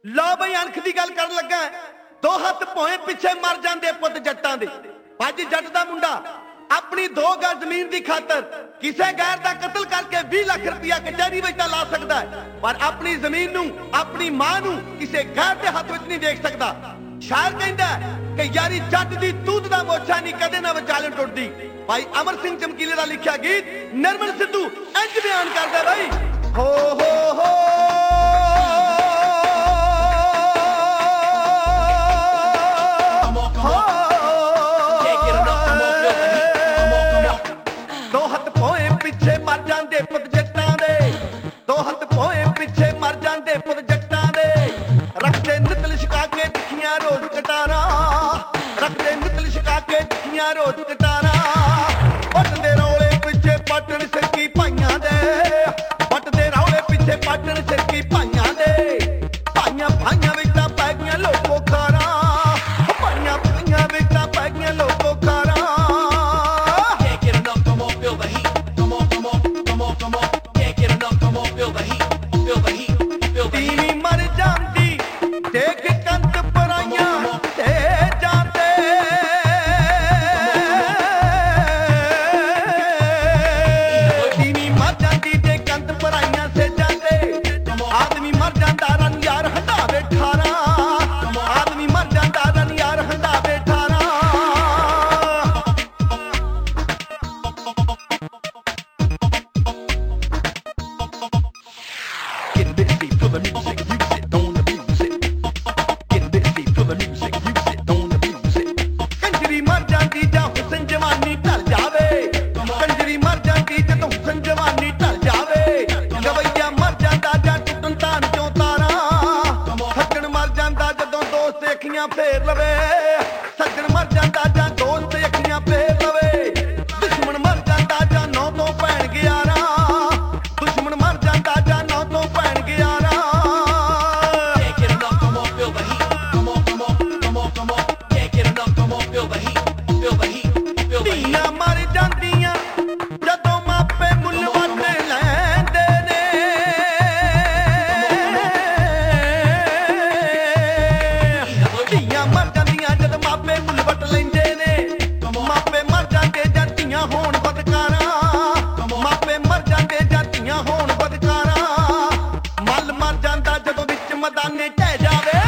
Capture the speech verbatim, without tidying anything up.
लो बई अणख की गल कर लगा दो हथ भोए पिछे मर जाते पुत जट्टां दे। अज जट दा मुंडा अपनी दो गज जमीन की खातर किसी गैर का कतल करके बीस लाख रुपया कचहरी में ला सकता है, पर अपनी जमीन नू अपनी मां नू किसी गैर के हाथ में नहीं देख सकता। शायर कहता है कि यारी जट दी तूत दा मोछा नहीं कदे ना विचाले टुटदी। भाई अमर सिंह चमकीले का लिखा गीत निर्मल सिद्धू इंज बयान करदा भाई हो हो हो मर जाते पुत जट्टां दे, दो हथ पोए पिछे मर जाते पुत जट्टां दे। रखते नित लिशका के टिक्कियां रोज कटारा, रखते नित लिशका के टिक्कियां रोज कटारा। पटदे रौले पिछे पटन सिरकी भाइयां दे, पटदे रौले पिछे पटन सिरकी भाइयां दे। भाइयां भाइयां विच तां पै गईयां लोको खारा, भाइयां भाइयां विच तां पै गईयां लोको खारा। फेर लवे सज्जन मर जाता जां दोस्त अखियां फेर लवे। दुश्मन मर जाता जां नौ तो भैन ग्यारा, दुश्मन मर जाता जां नौ तो भैन ग्यारा। धीआं मर जांदियां जदों मापे मुੱਲ ਵੱਟ ਲੈਂਦੇ ਨੇ। ਧੀਆਂ ਮਰ ਜਾਂਦੀਆਂ ਜਦ ਮਾਪੇ ਮੁੱਲ ਵੱਟ ਲੈਂਦੇ ਨੇ। ਮਾਪੇ ਮਰ ਜਾਂਦੇ ਜਾਂ ਧੀਆਂ ਹੋਣ ਬਦਕਾਰਾਂ, ਮਾਪੇ ਮਰ ਜਾਂਦੇ ਜਾਂ ਧੀਆਂ ਹੋਣ ਬਦਕਾਰਾਂ। ਮੱਲ ਮਰ ਜਾਂਦਾ ਜਦੋਂ ਵਿੱਚ ਮੈਦਾਨੇ ਢਹਿ ਜਾਵੇ।